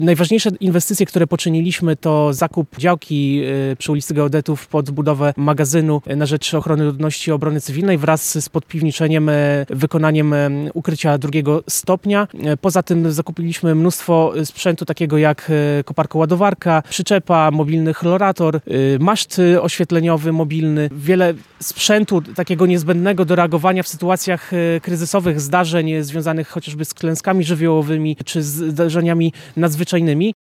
Najważniejsze inwestycje, które poczyniliśmy, to zakup działki przy ulicy Geodetów pod budowę magazynu na rzecz ochrony ludności i obrony cywilnej wraz z podpiwniczeniem, wykonaniem ukrycia drugiego stopnia. Poza tym zakupiliśmy mnóstwo sprzętu takiego jak koparko-ładowarka, przyczepa, mobilny chlorator, maszt oświetleniowy mobilny, wiele sprzętu takiego niezbędnego do reagowania w sytuacjach kryzysowych, zdarzeń związanych chociażby z klęskami żywiołowymi czy z zdarzeniami nadzwyczajnymi.